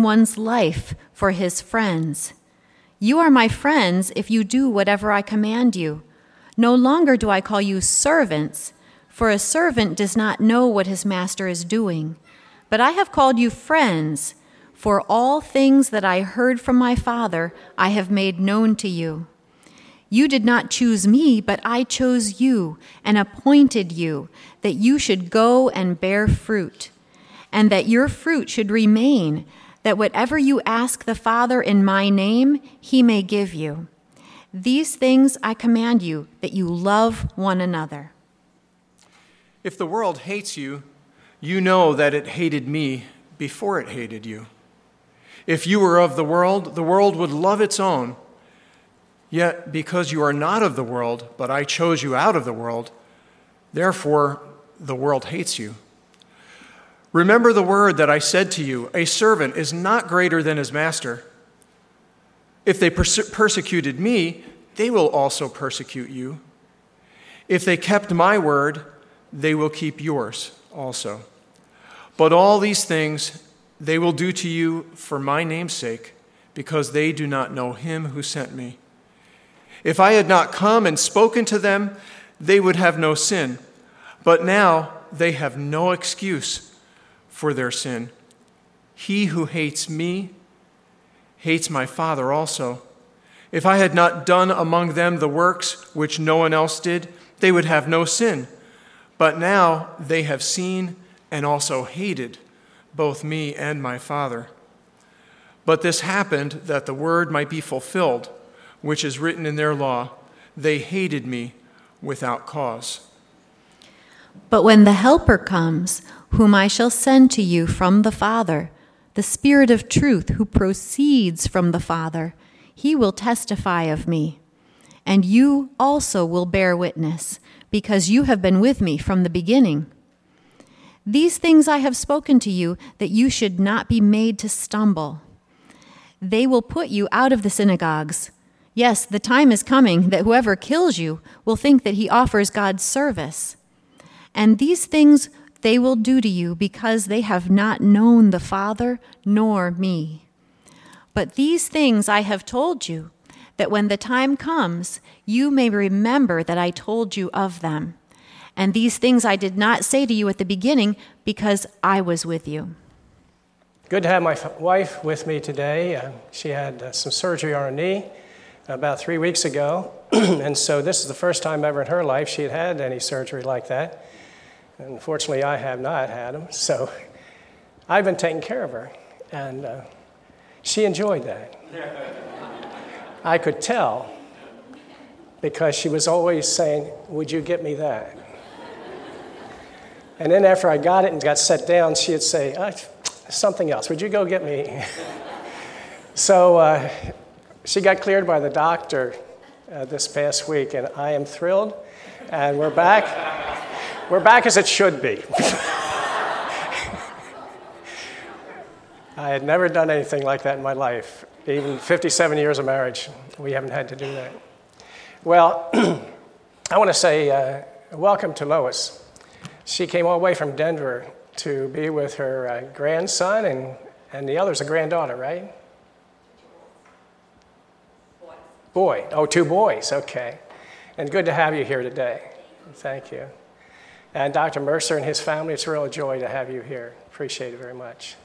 one's life for his friends. You are my friends if you do whatever I command you. No longer do I call you servants, for a servant does not know what his master is doing. But I have called you friends, for all things that I heard from my Father I have made known to you. You did not choose me, but I chose you and appointed you, that you should go and bear fruit, and that your fruit should remain, that whatever you ask the Father in my name, he may give you. These things I command you, that you love one another. If the world hates you, you know that it hated me before it hated you. If you were of the world would love its own. Yet because you are not of the world, but I chose you out of the world, therefore the world hates you. Remember the word that I said to you, a servant is not greater than his master. If they persecuted me, they will also persecute you. If they kept my word, they will keep yours also. But all these things they will do to you for my name's sake, because they do not know him who sent me. If I had not come and spoken to them, they would have no sin. But now they have no excuse for their sin. He who hates me hates my Father also. If I had not done among them the works which no one else did, they would have no sin. But now they have seen and also hated both me and my Father. But this happened that the word might be fulfilled, which is written in their law, they hated me without cause. But when the Helper comes, whom I shall send to you from the Father, the Spirit of truth who proceeds from the Father, he will testify of me. And you also will bear witness, because you have been with me from the beginning. These things I have spoken to you, that you should not be made to stumble. They will put you out of the synagogues. Yes, the time is coming that whoever kills you will think that he offers God service. And these things they will do to you because they have not known the Father nor me. But these things I have told you, that when the time comes, you may remember that I told you of them. And these things I did not say to you at the beginning because I was with you. Good to have my wife with me today. She had some surgery on her knee about 3 weeks ago, and so this is the first time ever in her life she had had any surgery like that. Unfortunately, I have not had them, so I've been taking care of her, and she enjoyed that. I could tell, because she was always saying, "Would you get me that?" And then after I got it and got set down, she'd say, "Something else, would you go get me?" So she got cleared by the doctor this past week, and I am thrilled, and we're back. We're back as it should be. I had never done anything like that in my life. Even 57 years of marriage, we haven't had to do that. Well, I want to say welcome to Lois. She came all the way from Denver to be with her grandson, and the other's a granddaughter, right? Boy. Oh, 2 boys, okay. And good to have you here today. Thank you. And Dr. Mercer and his family, it's a real joy to have you here. Appreciate it very much.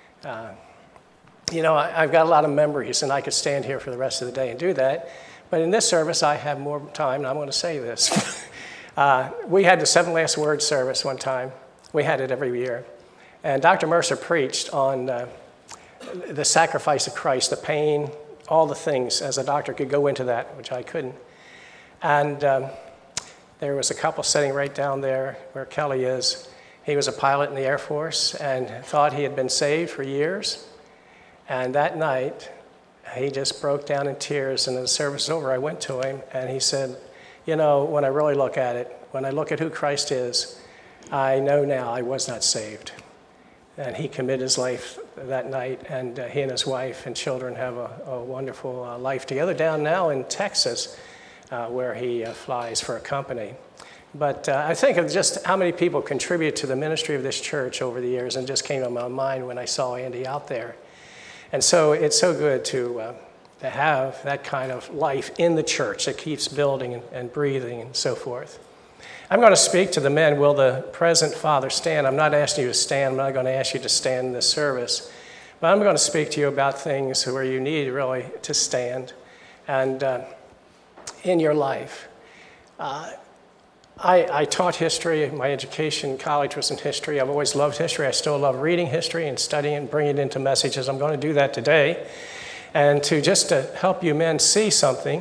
I've got a lot of memories, and I could stand here for the rest of the day and do that. But in this service, I have more time, and I'm going to say this. We had the 7 Last Words service one time. We had it every year. And Dr. Mercer preached on the sacrifice of Christ, the pain, all the things. As a doctor could go into that, which I couldn't. And there was a couple sitting right down there where Kelly is. He was a pilot in the Air Force and thought he had been saved for years. And that night, he just broke down in tears. And as the service was over, I went to him, and he said, when I really look at it, when I look at who Christ is, I know now I was not saved. And he committed his life that night, and he and his wife and children have a wonderful life together down now in Texas, where he flies for a company. But I think of just how many people contribute to the ministry of this church over the years, and just came to my mind when I saw Andy out there. And so it's so good to have that kind of life in the church that keeps building and breathing and so forth. I'm going to speak to the men. Will the present father stand? I'm not asking you to stand. I'm not going to ask you to stand in this service. But I'm going to speak to you about things where you need really to stand and in your life. I taught history. My education in college was in history. I've always loved history. I still love reading history and studying and bringing it into messages. I'm going to do that today. And just to help you men see something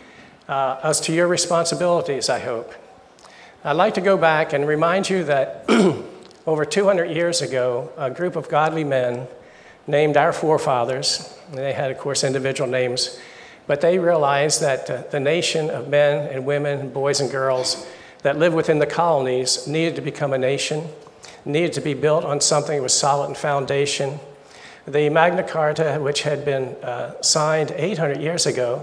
as to your responsibilities, I hope. I'd like to go back and remind you that over 200 years ago, a group of godly men named our forefathers, and they had, of course, individual names, but they realized that the nation of men and women, boys and girls that lived within the colonies needed to become a nation, needed to be built on something that was solid and foundation. The Magna Carta, which had been signed 800 years ago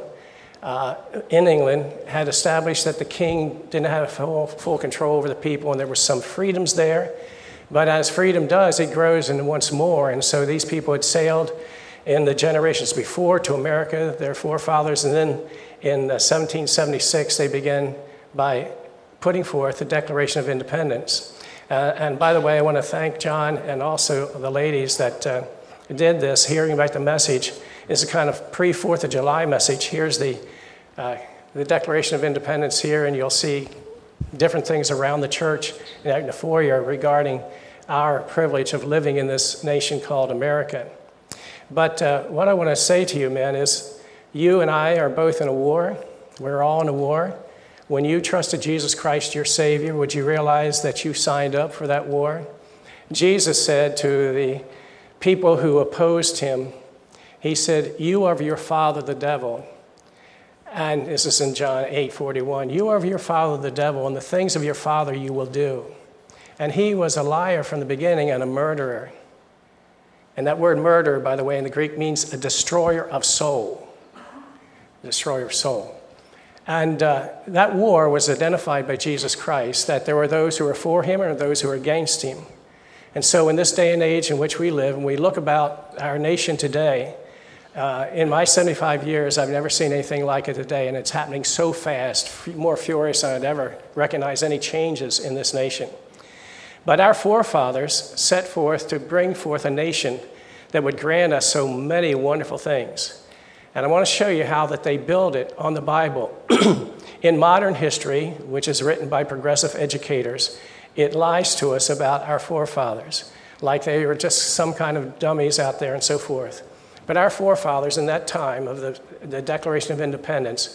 in England, had established that the king didn't have full control over the people, and there were some freedoms there. But as freedom does, it grows and wants more. And so these people had sailed in the generations before to America, their forefathers, and then in 1776, they began by putting forth the Declaration of Independence. And by the way, I want to thank John and also the ladies that did this. Hearing about the message is a kind of pre-4th of July message. Here's the Declaration of Independence here, and you'll see different things around the church in the foyer regarding our privilege of living in this nation called America. But what I want to say to you, man, is you and I are both in a war. We're all in a war. When you trusted Jesus Christ, your Savior, would you realize that you signed up for that war? Jesus said to the people who opposed him, he said, "You are of your father, the devil." And this is in John 8:41. "You are of your father, the devil, and the things of your father you will do." And he was a liar from the beginning and a murderer. And that word murder, by the way, in the Greek means a destroyer of soul. Destroyer of soul. And that war was identified by Jesus Christ, that there were those who were for him and those who were against him. And so in this day and age in which we live, and we look about our nation today, in my 75 years, I've never seen anything like it today, and it's happening so fast, more furious than I'd ever recognize any changes in this nation. But our forefathers set forth to bring forth a nation that would grant us so many wonderful things. And I want to show you how that they build it on the Bible. In modern history, which is written by progressive educators, it lies to us about our forefathers, like they were just some kind of dummies out there and so forth. But our forefathers in that time of the Declaration of Independence,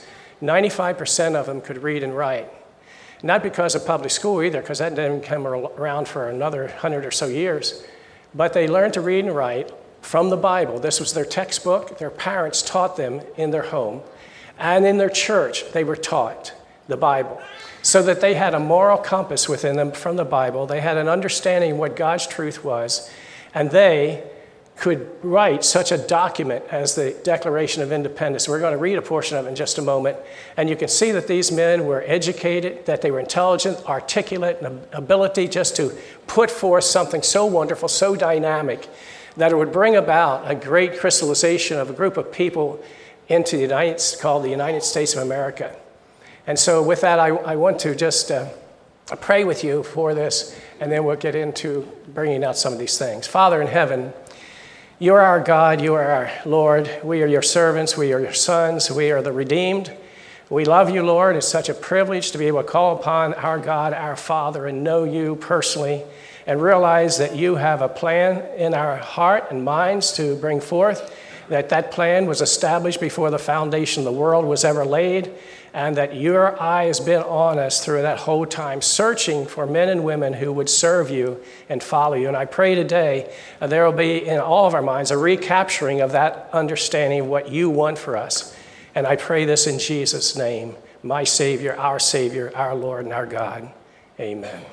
95% of them could read and write. Not because of public school either, because that didn't come around for another 100 or so years, but they learned to read and write from the Bible. This was their textbook. Their parents taught them in their home. And in their church, they were taught the Bible, so that they had a moral compass within them from the Bible. They had an understanding of what God's truth was, and they could write such a document as the Declaration of Independence. We're going to read a portion of it in just a moment, and you can see that these men were educated, that they were intelligent, articulate, and ability just to put forth something so wonderful, so dynamic, that it would bring about a great crystallization of a group of people into called the United States of America. And so with that, I want to just pray with you for this, and then we'll get into bringing out some of these things. Father in heaven, you are our God, you are our Lord. We are your servants, we are your sons, we are the redeemed. We love you, Lord. It's such a privilege to be able to call upon our God, our Father, and know you personally, and realize that you have a plan in our heart and minds to bring forth, that plan was established before the foundation of the world was ever laid, and that your eye has been on us through that whole time, searching for men and women who would serve you and follow you. And I pray today there will be in all of our minds a recapturing of that understanding of what you want for us. And I pray this in Jesus' name, my Savior, our Lord, and our God. Amen.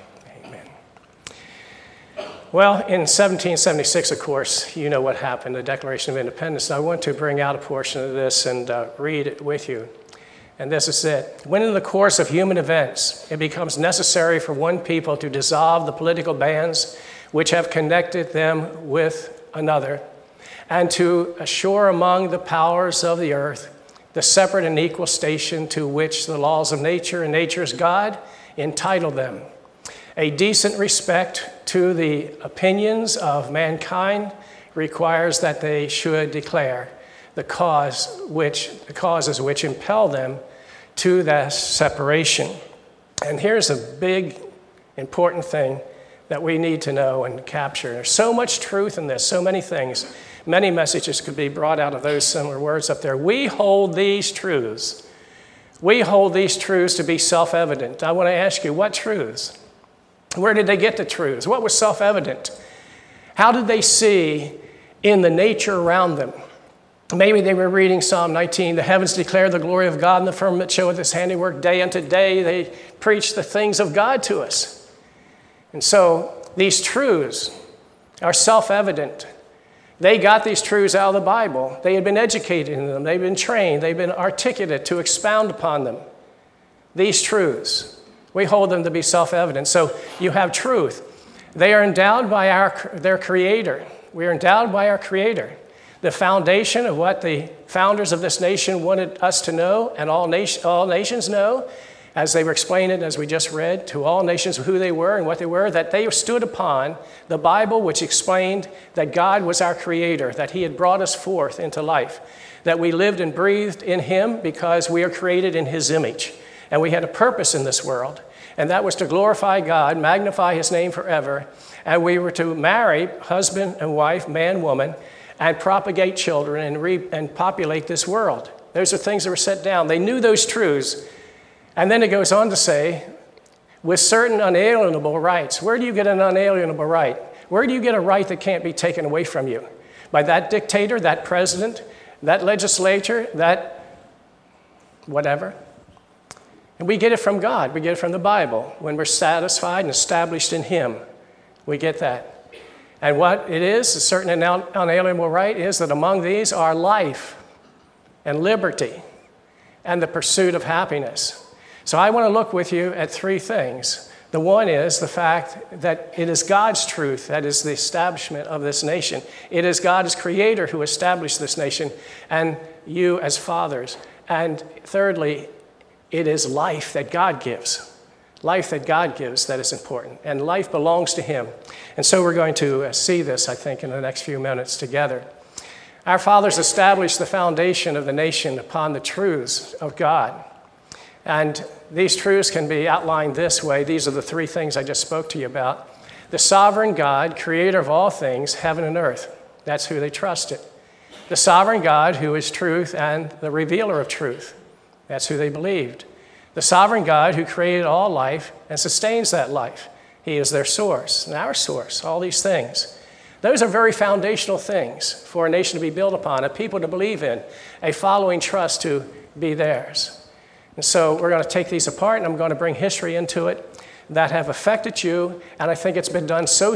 Well, in 1776, of course, you know what happened, the Declaration of Independence. And I want to bring out a portion of this and read it with you. And this is it. When in the course of human events, it becomes necessary for one people to dissolve the political bands which have connected them with another, and to assure among the powers of the earth the separate and equal station to which the laws of nature and nature's God entitle them. A decent respect to the opinions of mankind requires that they should declare the causes which impel them to that separation. And here's a big, important thing that we need to know and capture. There's so much truth in this, so many things. Many messages could be brought out of those similar words up there. We hold these truths. We hold these truths to be self-evident. I want to ask you, what truths? Where did they get the truths? What was self-evident? How did they see in the nature around them? Maybe they were reading Psalm 19, the heavens declare the glory of God, and the firmament showeth his handiwork. Day unto day they preach the things of God to us. And so these truths are self-evident. They got these truths out of the Bible. They had been educated in them. They've been trained. They've been articulate to expound upon them. These truths, we hold them to be self-evident. So you have truth. They are endowed by their Creator. We are endowed by our Creator. The foundation of what the founders of this nation wanted us to know, and all nations know, as they were explaining, as we just read, to all nations who they were and what they were, that they stood upon the Bible, which explained that God was our Creator, that He had brought us forth into life, that we lived and breathed in Him because we are created in His image, and we had a purpose in this world, and that was to glorify God, magnify His name forever, and we were to marry husband and wife, man, woman, and propagate children and populate this world. Those are things that were set down. They knew those truths. And then it goes on to say, with certain unalienable rights. Where do you get an unalienable right? Where do you get a right that can't be taken away from you? By that dictator, that president, that legislature, that whatever. And we get it from God. We get it from the Bible. When we're satisfied and established in Him, we get that. And what it is, a certain unalienable right, is that among these are life and liberty and the pursuit of happiness. So I want to look with you at three things. The one is the fact that it is God's truth that is the establishment of this nation. It is God as Creator who established this nation, and you as fathers. And thirdly, it is life that God gives. Life that God gives that is important, and life belongs to Him. And so we're going to see this, I think, in the next few minutes together. Our fathers established the foundation of the nation upon the truths of God. And these truths can be outlined this way. These are the three things I just spoke to you about. The sovereign God, creator of all things, heaven and earth. That's who they trusted. The sovereign God, who is truth and the revealer of truth. That's who they believed. The sovereign God who created all life and sustains that life. He is their source and our source, all these things. Those are very foundational things for a nation to be built upon, a people to believe in, a following trust to be theirs. And so we're going to take these apart, and I'm going to bring history into it that have affected you, and I think it's been done so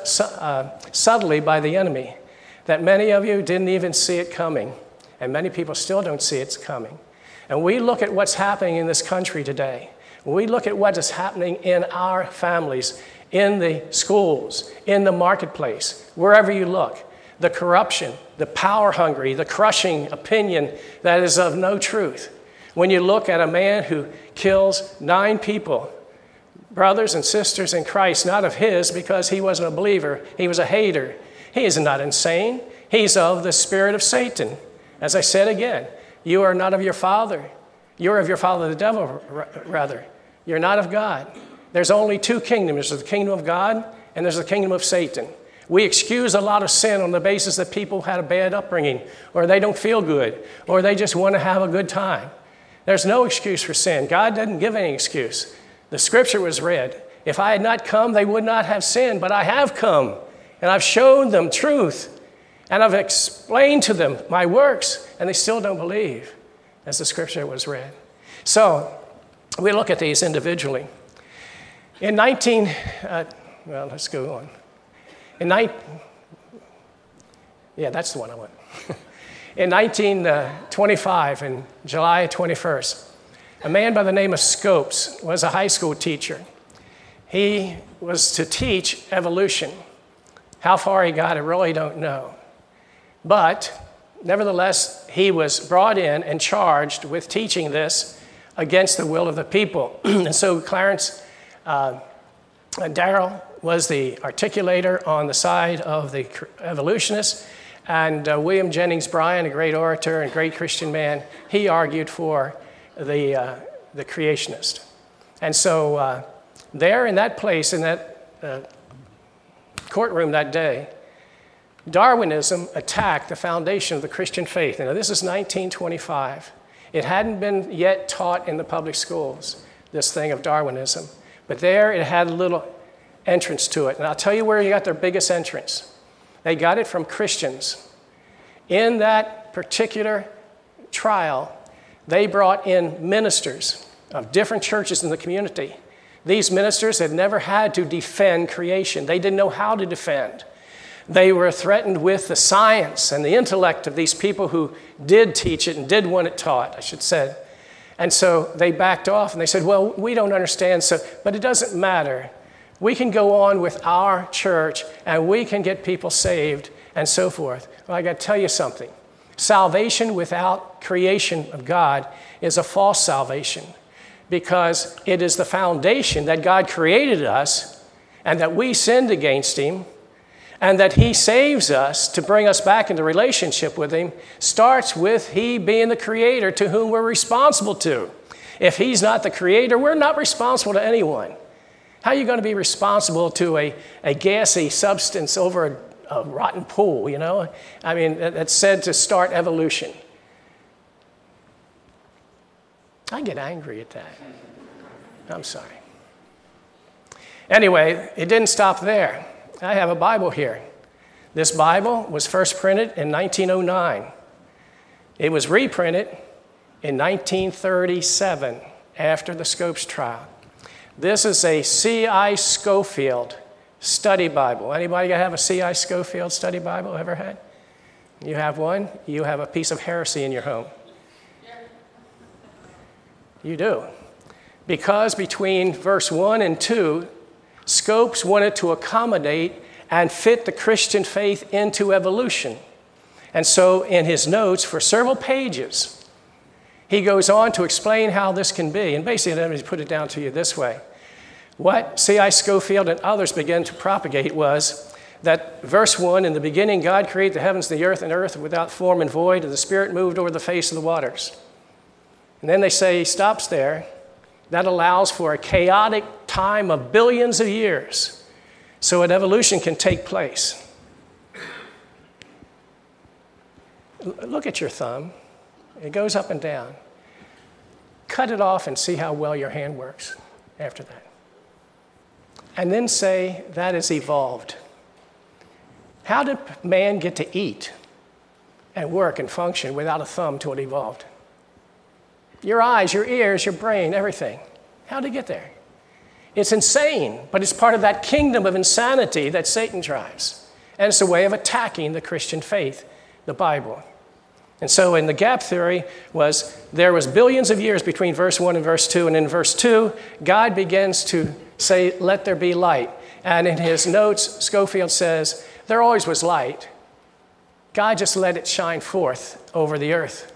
subtly by the enemy that many of you didn't even see it coming, and many people still don't see it's coming. And we look at what's happening in this country today. We look at what is happening in our families, in the schools, in the marketplace, wherever you look. The corruption, the power hungry, the crushing opinion that is of no truth. When you look at a man who kills 9 people, brothers and sisters in Christ, not of his because he wasn't a believer, he was a hater. He is not insane. He's of the spirit of Satan. As I said again, you are not of your father. You're of your father, the devil, rather. You're not of God. There's only 2 kingdoms. There's the kingdom of God and there's the kingdom of Satan. We excuse a lot of sin on the basis that people had a bad upbringing, or they don't feel good, or they just want to have a good time. There's no excuse for sin. God doesn't give any excuse. The scripture was read. If I had not come, they would not have sinned, but I have come, and I've shown them truth, and I've explained to them my works, and they still don't believe, as the scripture was read. So we look at these individually. Let's go on. That's the one I want. In 1925, in July 21st, a man by the name of Scopes was a high school teacher. He was to teach evolution. How far he got, I really don't know. But nevertheless, he was brought in and charged with teaching this against the will of the people. And so Clarence Darrow was the articulator on the side of the evolutionists, and William Jennings Bryan, a great orator and great Christian man, he argued for the creationist. And so there in that place, in that courtroom that day, Darwinism attacked the foundation of the Christian faith. Now, this is 1925. It hadn't been yet taught in the public schools, this thing of Darwinism. But there it had a little entrance to it. And I'll tell you where you got their biggest entrance. They got it from Christians. In that particular trial, they brought in ministers of different churches in the community. These ministers had never had to defend creation. They didn't know how to defend. They were threatened with the science and the intellect of these people who did teach it and did want it taught, I should say. And so they backed off and they said, well, we don't understand, but it doesn't matter. We can go on with our church and we can get people saved and so forth. Well, I got to tell you something. Salvation without creation of God is a false salvation, because it is the foundation that God created us and that we sinned against him, and that he saves us to bring us back into relationship with him, starts with he being the creator to whom we're responsible to. If he's not the creator, we're not responsible to anyone. How are you going to be responsible to a gassy substance over a rotten pool, you know? I mean, that's said to start evolution. I get angry at that. I'm sorry. Anyway, it didn't stop there. I have a Bible here. This Bible was first printed in 1909. It was reprinted in 1937 after the Scopes trial. This is a C.I. Scofield study Bible. Anybody have a C.I. Scofield study Bible ever had? You have one? You have a piece of heresy in your home. You do. Because between verse 1 and 2, Scopes wanted to accommodate and fit the Christian faith into evolution. And so in his notes for several pages, he goes on to explain how this can be. And basically, let me put it down to you this way. What C.I. Scofield and others began to propagate was that verse 1, in the beginning God created the heavens and the earth without form and void, and the Spirit moved over the face of the waters. And then they say he stops there. That allows for a chaotic time of billions of years so that evolution can take place. Look at your thumb. It goes up and down. Cut it off and see how well your hand works after that. And then say that is evolved. How did man get to eat and work and function without a thumb till it evolved? Your eyes, your ears, your brain, everything. How did it get there? It's insane, but it's part of that kingdom of insanity that Satan drives. And it's a way of attacking the Christian faith, the Bible. And so in the gap theory there was billions of years between verse 1 and verse 2, and in verse 2, God begins to say, let there be light. And in his notes, Scofield says, there always was light. God just let it shine forth over the earth.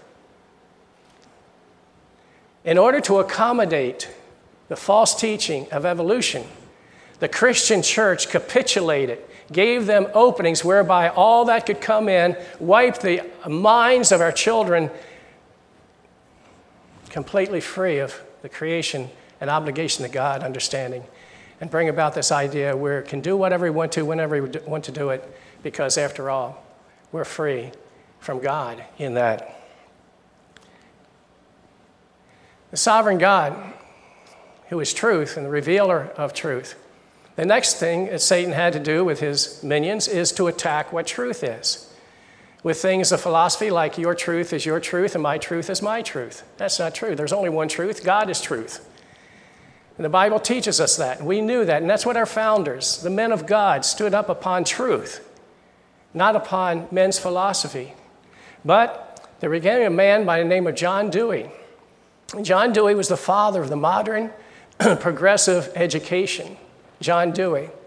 In order to accommodate the false teaching of evolution, the Christian church capitulated, gave them openings whereby all that could come in, wipe the minds of our children completely free of the creation and obligation to God understanding, and bring about this idea where we can do whatever we want to, whenever we want to do it, because after all, we're free from God in that. The sovereign God, who is truth and the revealer of truth. The next thing that Satan had to do with his minions is to attack what truth is. With things of philosophy like your truth is your truth and my truth is my truth. That's not true. There's only one truth. God is truth. And the Bible teaches us that. And we knew that. And that's what our founders, the men of God, stood up upon truth, not upon men's philosophy. But there began a man by the name of John Dewey. John Dewey was the father of the modern progressive education. John Dewey.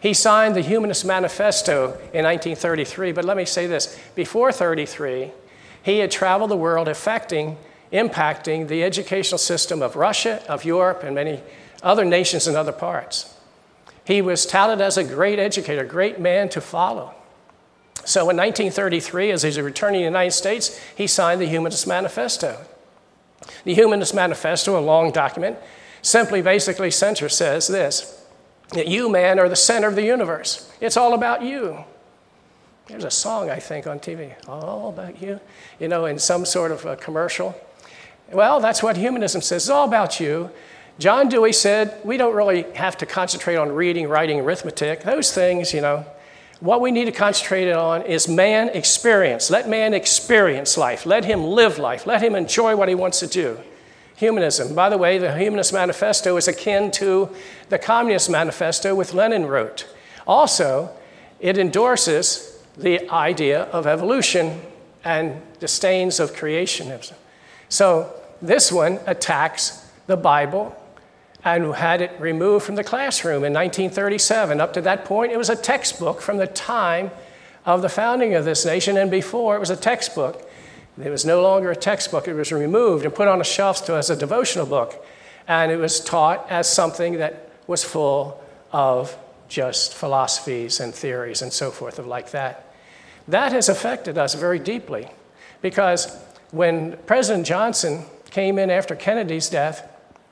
He signed the Humanist Manifesto in 1933, but let me say this. Before 33, he had traveled the world impacting the educational system of Russia, of Europe, and many other nations in other parts. He was touted as a great educator, a great man to follow. So in 1933, as he was returning to the United States, he signed the Humanist Manifesto. The Humanist Manifesto, a long document, simply basically says this, that you, man, are the center of the universe. It's all about you. There's a song, I think, on TV, all about you, in some sort of a commercial. Well, that's what humanism says. It's all about you. John Dewey said, we don't really have to concentrate on reading, writing, arithmetic. Those things, What we need to concentrate on is man experience. Let man experience life. Let him live life. Let him enjoy what he wants to do. Humanism. By the way, the Humanist Manifesto is akin to the Communist Manifesto which Lenin wrote. Also, it endorses the idea of evolution and disdains of creationism. So this one attacks the Bible and had it removed from the classroom in 1937. Up to that point, it was a textbook from the time of the founding of this nation, and before it was a textbook. It was no longer a textbook. It was removed and put on a shelf as a devotional book, and it was taught as something that was full of just philosophies and theories and so forth like that. That has affected us very deeply, because when President Johnson came in after Kennedy's death,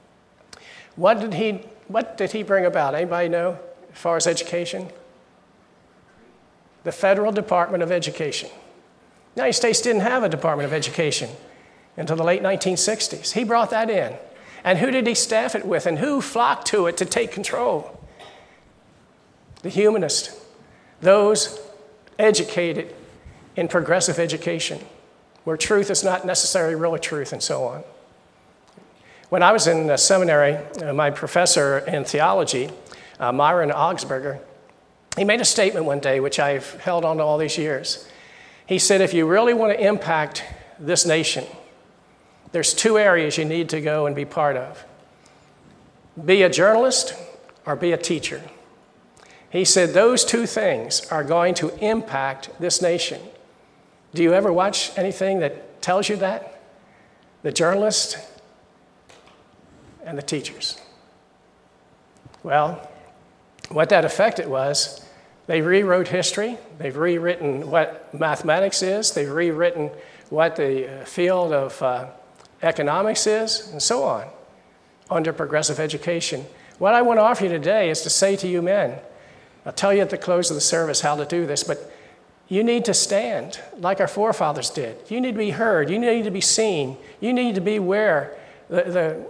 what did he bring about? Anybody know as far as education? The Federal Department of Education. The United States didn't have a Department of Education until the late 1960s. He brought that in. And who did he staff it with? And who flocked to it to take control? The humanists, those educated in progressive education, where truth is not necessarily really truth, and so on. When I was in seminary, my professor in theology, Myron Augsburger, he made a statement one day, which I've held on to all these years. He said, if you really want to impact this nation, there's two areas you need to go and be part of. Be a journalist or be a teacher. He said those two things are going to impact this nation. Do you ever watch anything that tells you that? The journalist and the teachers. Well, what that affected was they rewrote history. They've rewritten what mathematics is. They've rewritten what the field of economics is, and so on, under progressive education. What I want to offer you today is to say to you men, I'll tell you at the close of the service how to do this, but you need to stand like our forefathers did. You need to be heard. You need to be seen. You need to be where the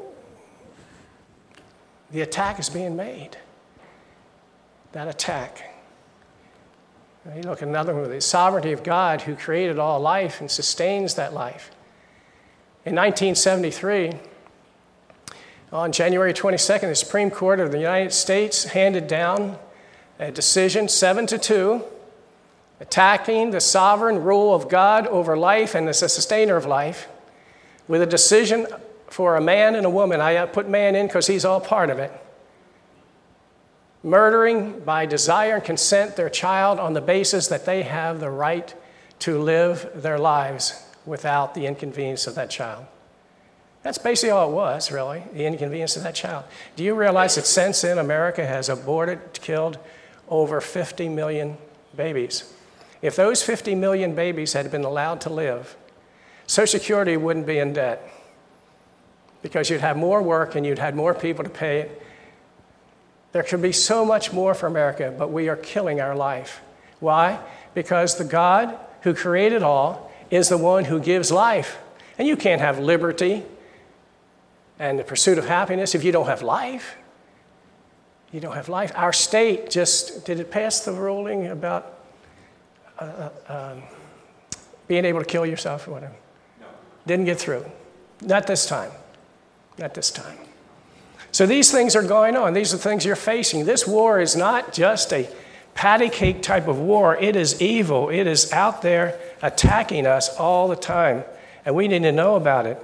attack is being made. That attack. You look at another one, the sovereignty of God who created all life and sustains that life. In 1973, on January 22nd, the Supreme Court of the United States handed down a decision 7-2, attacking the sovereign rule of God over life and as a sustainer of life, with a decision for a man and a woman. I put man in because he's all part of it. Murdering by desire and consent their child on the basis that they have the right to live their lives without the inconvenience of that child. That's basically all it was, really, the inconvenience of that child. Do you realize that since then America has aborted, killed over 50 million babies? If those 50 million babies had been allowed to live, Social Security wouldn't be in debt because you'd have more work and you'd have more people to pay it. There could be so much more for America, but we are killing our life. Why? Because the God who created all is the one who gives life. And you can't have liberty and the pursuit of happiness if you don't have life. You don't have life. Our state just, did it pass the ruling about being able to kill yourself or whatever? No. Didn't get through. Not this time. Not this time. So these things are going on. These are things you're facing. This war is not just a patty cake type of war. It is evil. It is out there attacking us all the time, and we need to know about it.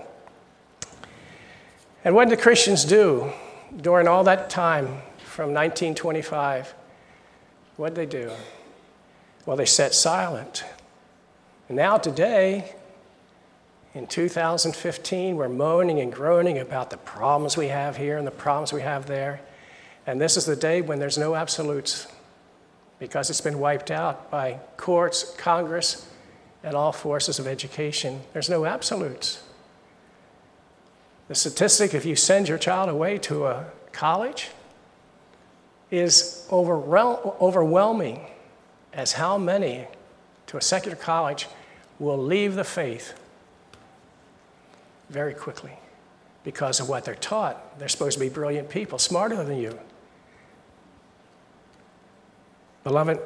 And what did the Christians do during all that time from 1925 What did they do? Well, they sat silent. And now today, in 2015, we're moaning and groaning about the problems we have here and the problems we have there. And this is the day when there's no absolutes, because it's been wiped out by courts, Congress, and all forces of education. There's no absolutes. The statistic, if you send your child away to a college, is overwhelming as how many to a secular college will leave the faith very quickly because of what they're taught. They're supposed to be brilliant people, smarter than you. Beloved,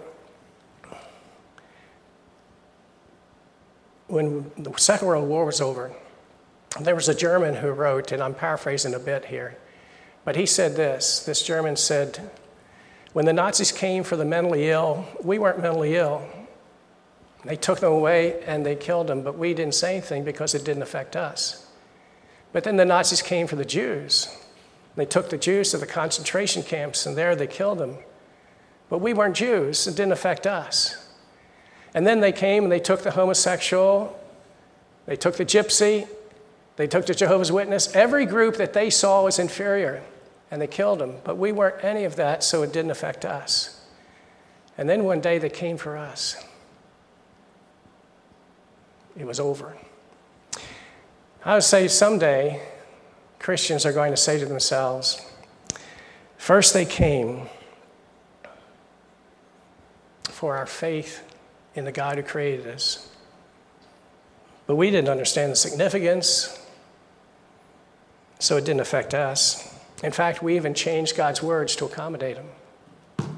when the Second World War was over, there was a German who wrote, and I'm paraphrasing a bit here, but he said this German said, when the Nazis came for the mentally ill, we weren't mentally ill. They took them away and they killed them, but we didn't say anything because it didn't affect us. But then the Nazis came for the Jews. They took the Jews to the concentration camps, and there they killed them. But we weren't Jews. It didn't affect us. And then they came and they took the homosexual, they took the gypsy, they took the Jehovah's Witness. Every group that they saw was inferior, and they killed them. But we weren't any of that, so it didn't affect us. And then one day they came for us. It was over. I would say someday Christians are going to say to themselves, first they came for our faith in the God who created us. But we didn't understand the significance, so it didn't affect us. In fact, we even changed God's words to accommodate them.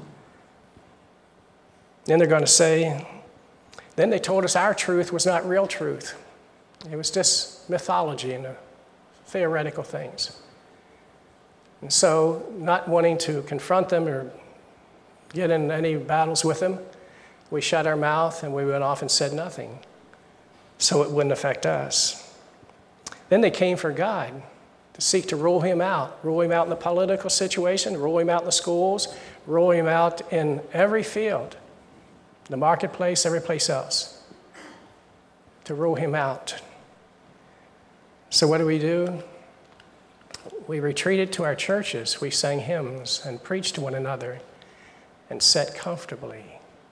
Then they're going to say, then they told us our truth was not real truth. It was just mythology and theoretical things. And so, not wanting to confront them or get in any battles with them, we shut our mouth and we went off and said nothing, so it wouldn't affect us. Then they came for God to seek to rule him out in the political situation, rule him out in the schools, rule him out in every field, the marketplace, every place else, to rule him out. So what do? We retreated to our churches. We sang hymns and preached to one another and sat comfortably.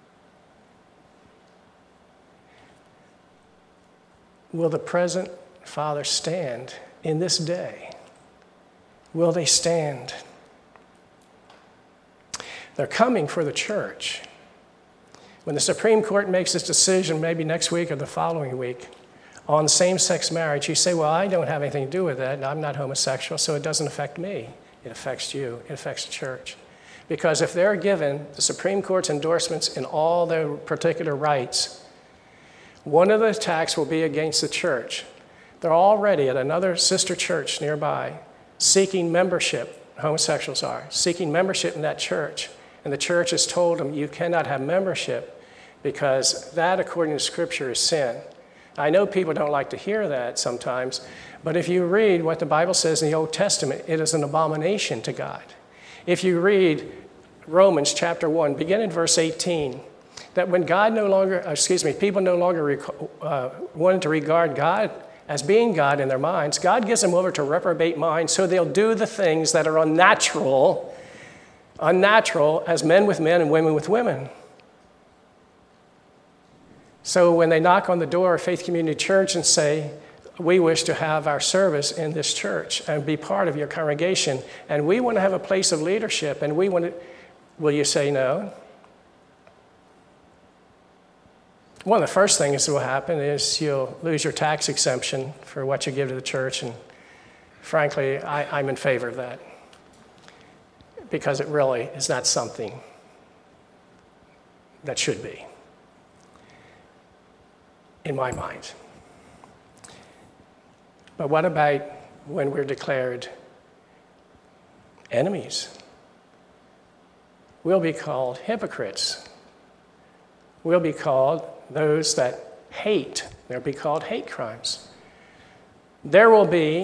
Will the present Father stand in this day? Will they stand? They're coming for the church. When the Supreme Court makes its decision, maybe next week or the following week, on same-sex marriage, you say, well, I don't have anything to do with that. I'm not homosexual, so it doesn't affect me. It affects you. It affects the church. Because if they're given the Supreme Court's endorsements in all their particular rights, one of the attacks will be against the church. They're already at another sister church nearby seeking membership, homosexuals are, seeking membership in that church. And the church has told them, you cannot have membership because that, according to Scripture, is sin. I know people don't like to hear that sometimes, but if you read what the Bible says in the Old Testament, it is an abomination to God. If you read Romans chapter 1, begin in verse 18, that when people no longer wanted to regard God as being God in their minds, God gives them over to reprobate minds, so they'll do the things that are unnatural as men with men and women with women. So when they knock on the door of Faith Community Church and say, we wish to have our service in this church and be part of your congregation, and we want to have a place of leadership, and will you say no? One of the first things that will happen is you'll lose your tax exemption for what you give to the church, and frankly, I'm in favor of that because it really is not something that should be, in my mind. But what about when we're declared enemies? We'll be called hypocrites. We'll be called those that hate. They'll be called hate crimes. There will be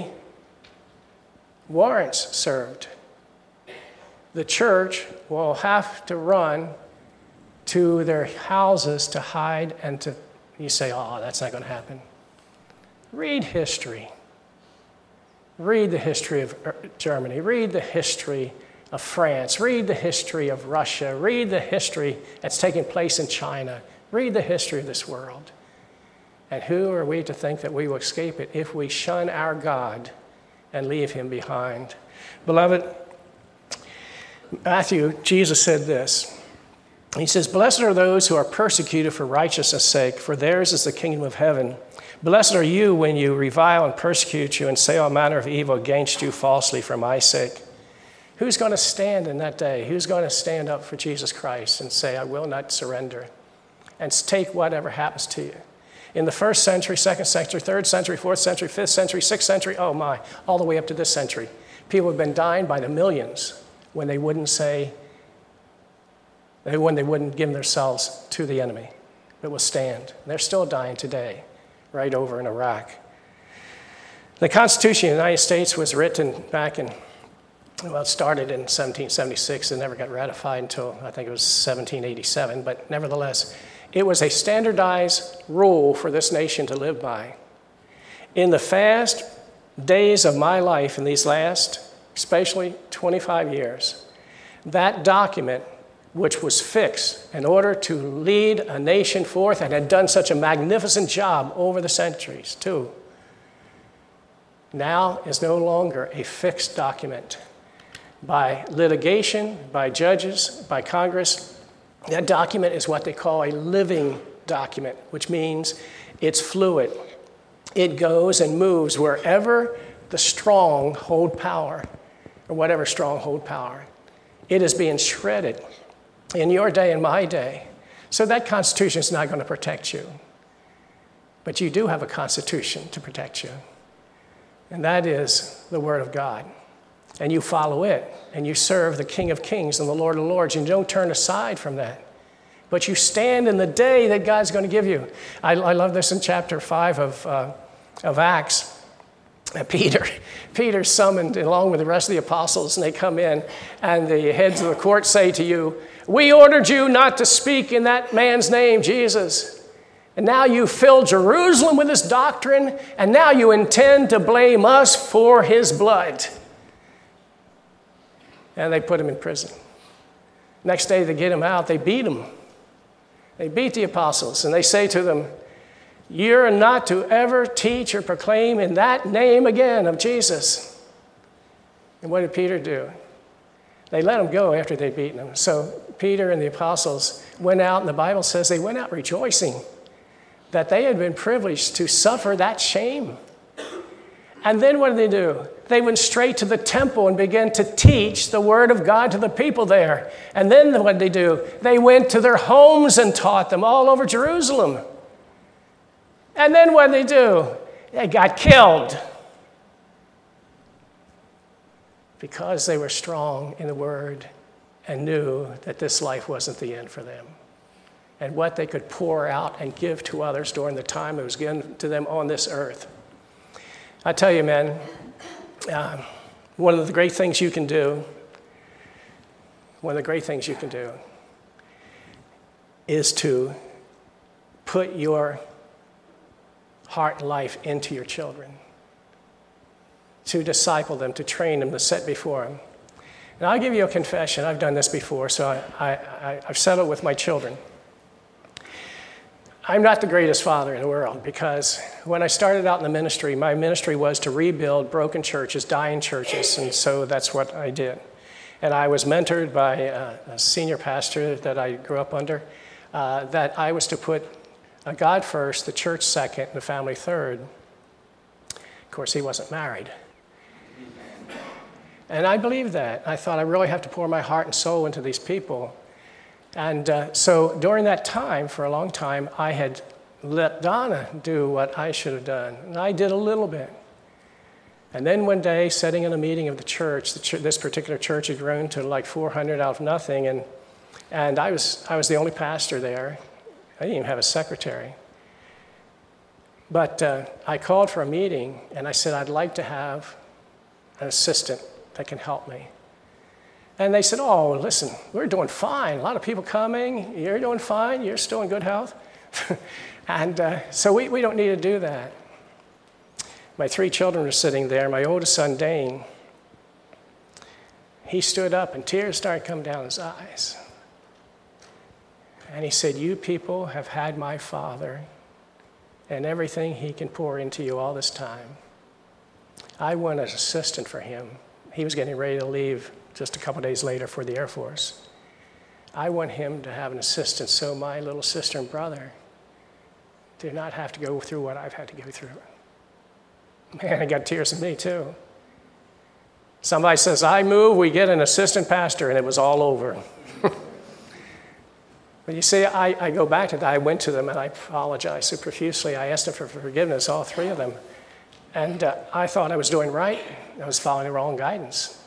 warrants served. The church will have to run to their houses to hide and to, you say, oh, that's not going to happen. Read history. Read the history of Germany. Read the history of France. Read the history of Russia. Read the history that's taking place in China. Read the history of this world. And who are we to think that we will escape it if we shun our God and leave him behind? Beloved, Matthew, Jesus said this. He says, blessed are those who are persecuted for righteousness' sake, for theirs is the kingdom of heaven. Blessed are you when you revile and persecute you and say all manner of evil against you falsely for my sake. Who's going to stand in that day? Who's going to stand up for Jesus Christ and say, I will not surrender, and take whatever happens to you? In the 1st century, 2nd century, 3rd century, 4th century, 5th century, 6th century, oh my, all the way up to this century, people have been dying by the millions when they wouldn't give themselves to the enemy, but will stand. And they're still dying today, right over in Iraq. The Constitution of the United States was written back in, well, it started in 1776 and never got ratified until I think it was 1787, but nevertheless, it was a standardized rule for this nation to live by. In the fast days of my life in these last, especially 25 years, that document, which was fixed in order to lead a nation forth and had done such a magnificent job over the centuries too, now is no longer a fixed document. By litigation, by judges, by Congress, that document is what they call a living document, which means it's fluid. It goes and moves wherever the strong hold power, or whatever strong hold power. It is being shredded in your day and my day. So that Constitution is not going to protect you. But you do have a Constitution to protect you. And that is the Word of God. And you follow it, and you serve the King of Kings and the Lord of Lords, and you don't turn aside from that. But you stand in the day that God's going to give you. I love this in chapter 5 of Acts. Peter's summoned along with the rest of the apostles, and they come in, and the heads of the court say to you, we ordered you not to speak in that man's name, Jesus. And now you fill Jerusalem with this doctrine, and now you intend to blame us for his blood. And they put him in prison. Next day they get him out, they beat him. They beat the apostles, and they say to them, you're not to ever teach or proclaim in that name again of Jesus. And what did Peter do? They let him go after they'd beaten him. So Peter and the apostles went out, and the Bible says they went out rejoicing that they had been privileged to suffer that shame. And then what did they do? They went straight to the temple and began to teach the word of God to the people there. And then what did they do? They went to their homes and taught them all over Jerusalem. And then what did they do? They got killed because they were strong in the word and knew that this life wasn't the end for them. And what they could pour out and give to others during the time it was given to them on this earth. I tell you, man, one of the great things you can do is to put your heart and life into your children, to disciple them, to train them, to set before them. And I'll give you a confession. I've done this before, so I've settled with my children. I'm not the greatest father in the world, because when I started out in the ministry, my ministry was to rebuild broken churches, dying churches, and so that's what I did. And I was mentored by a senior pastor that I grew up under, that I was to put God first, the church second, and the family third. Of course, he wasn't married. And I believed that. I thought I really have to pour my heart and soul into these people. And so during that time, for a long time, I had let Donna do what I should have done. And I did a little bit. And then one day, sitting in a meeting of the church, this particular church had grown to like 400 out of nothing. And I was the only pastor there. I didn't even have a secretary. But I called for a meeting, and I said, I'd like to have an assistant that can help me. And they said, oh, listen, we're doing fine. A lot of people coming. You're doing fine. You're still in good health. And so we don't need to do that. My 3 children were sitting there. My oldest son, Dane, he stood up and tears started coming down his eyes. And he said, you people have had my father and everything he can pour into you all this time. I went as assistant for him. He was getting ready to leave just a couple days later for the Air Force. I want him to have an assistant so my little sister and brother do not have to go through what I've had to go through. Man, I got tears in me too. Somebody says, I move, we get an assistant pastor, and it was all over. But you see, I go back to that. I went to them and I apologized so profusely. I asked them for forgiveness, all 3 of them. And I thought I was doing right. I was following the wrong guidance.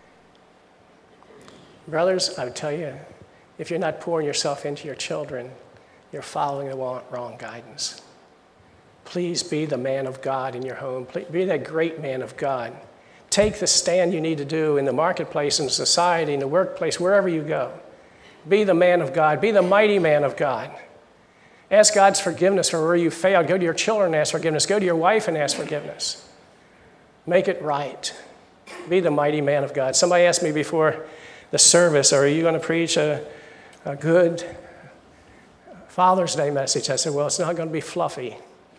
Brothers, I would tell you, if you're not pouring yourself into your children, you're following the wrong guidance. Please be the man of God in your home. Please be that great man of God. Take the stand you need to do in the marketplace, in society, in the workplace, wherever you go. Be the man of God. Be the mighty man of God. Ask God's forgiveness for where you failed. Go to your children and ask forgiveness. Go to your wife and ask forgiveness. Make it right. Be the mighty man of God. Somebody asked me before the service, are you going to preach a good Father's Day message? I said, well, it's not going to be fluffy.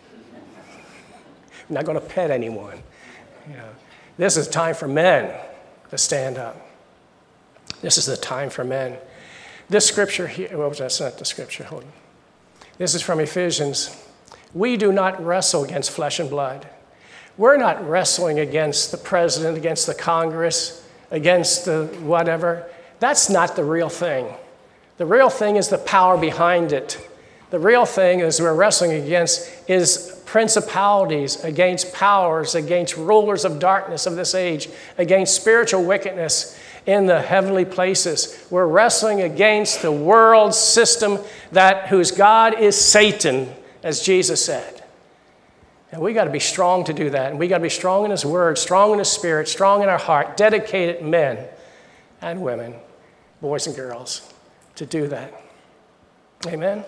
I'm not going to pet anyone. You know, this is time for men to stand up. This is the time for men. This scripture here, well, that's not the scripture, hold on. This is from Ephesians. We do not wrestle against flesh and blood. We're not wrestling against the president, against the Congress, against the whatever. That's not the real thing. The real thing is the power behind it. The real thing is we're wrestling against is principalities, against powers, against rulers of darkness of this age, against spiritual wickedness in the heavenly places. We're wrestling against the world system whose God is Satan, as Jesus said. And we got to be strong to do that. And we got to be strong in His Word, strong in His Spirit, strong in our heart, dedicated men and women, boys and girls, to do that. Amen?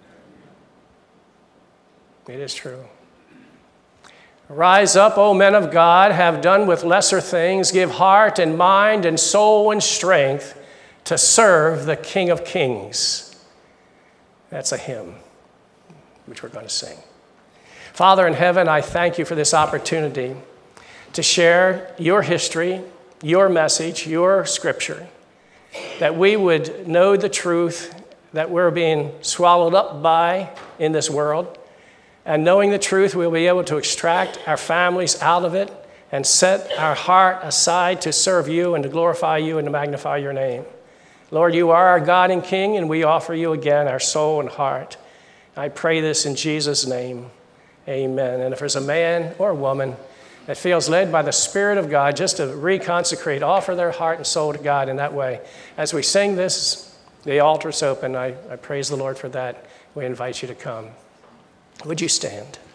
It is true. Rise up, O men of God, have done with lesser things, give heart and mind and soul and strength to serve the King of Kings. That's a hymn, which we're going to sing. Father in heaven, I thank you for this opportunity to share your history, your message, your scripture, that we would know the truth that we're being swallowed up by in this world. And knowing the truth, we'll be able to extract our families out of it and set our heart aside to serve you and to glorify you and to magnify your name. Lord, you are our God and King, and we offer you again our soul and heart. I pray this in Jesus' name. Amen. And if there's a man or a woman that feels led by the Spirit of God just to reconsecrate, offer their heart and soul to God in that way, as we sing this, the altar's open. I praise the Lord for that. We invite you to come. Would you stand?